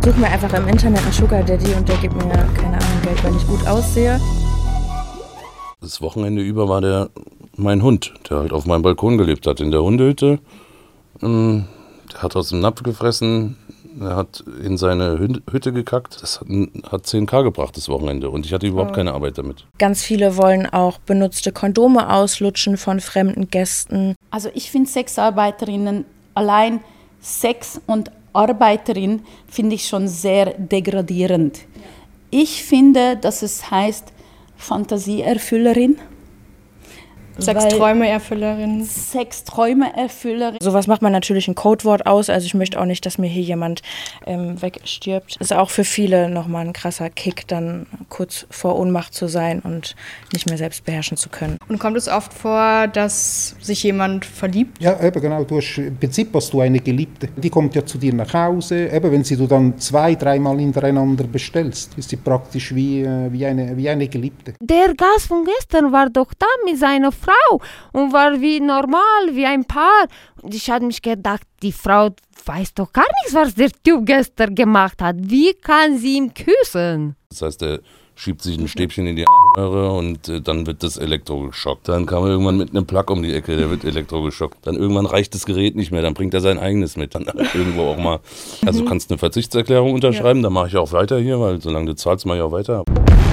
Suche mir einfach im Internet einen Sugar Daddy und der gibt mir, keine Ahnung, Geld, weil ich gut aussehe. Das Wochenende über war der mein Hund, der halt auf meinem Balkon gelebt hat, in der Hundehütte. Der hat aus dem Napf gefressen, er hat in seine Hütte gekackt. Das hat 10.000 gebracht, das Wochenende. Und ich hatte überhaupt keine Arbeit damit. Ganz viele wollen auch benutzte Kondome auslutschen von fremden Gästen. Also ich finde Sexarbeiterinnen, allein Sex und Arbeiterin, finde ich schon sehr degradierend. Ich finde, dass es heißt Fantasieerfüllerin. Sexträumeerfüllerin. Sexträumeerfüllerin. Sowas macht man natürlich ein Codewort aus, also ich möchte auch nicht, dass mir hier jemand wegstirbt. Ist auch für viele nochmal ein krasser Kick, dann kurz vor Ohnmacht zu sein und nicht mehr selbst beherrschen zu können. Und kommt es oft vor, dass sich jemand verliebt? Ja, eben genau. Im Prinzip hast du eine Geliebte. Die kommt ja zu dir nach Hause. Eben, wenn du dann 2-3 Mal hintereinander bestellst, ist sie praktisch wie eine Geliebte. Der Gast von gestern war doch da mit seiner Frau und war wie normal, wie ein Paar. Und ich habe mich gedacht, die Frau weiß doch gar nichts, was der Typ gestern gemacht hat. Wie kann sie ihn küssen? Das heißt, er schiebt sich ein Stäbchen in die Röhre und dann wird das elektrogeschockt. Dann kam er irgendwann mit einem Plug um die Ecke, der wird elektrogeschockt. Dann irgendwann reicht das Gerät nicht mehr, dann bringt er sein eigenes mit. Dann irgendwo auch mal. Also du kannst eine Verzichtserklärung unterschreiben, dann mache ich auch weiter hier, weil solange du zahlst, mache ich auch weiter.